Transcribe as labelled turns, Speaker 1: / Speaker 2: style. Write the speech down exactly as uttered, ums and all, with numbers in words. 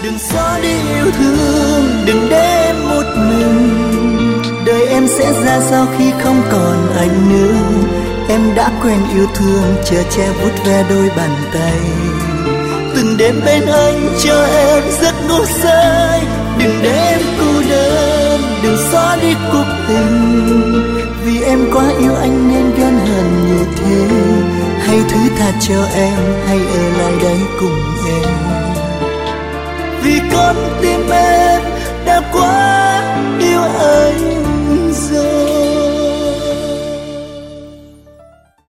Speaker 1: Đừng xóa đi yêu thương, đừng để em một mình. Đời em sẽ ra sao khi không còn anh nữa. Em đã quen yêu thương, chờ che vuốt ve đôi bàn tay. Từng đêm bên anh cho em giấc ngủ say. Đừng để em cô đơn, đừng xóa đi cuộc tình. Vì em quá yêu anh nên ghen hờn như thế. Hãy thứ tha cho em, hãy ở lại đây cùng em. Vì con tim em đã quá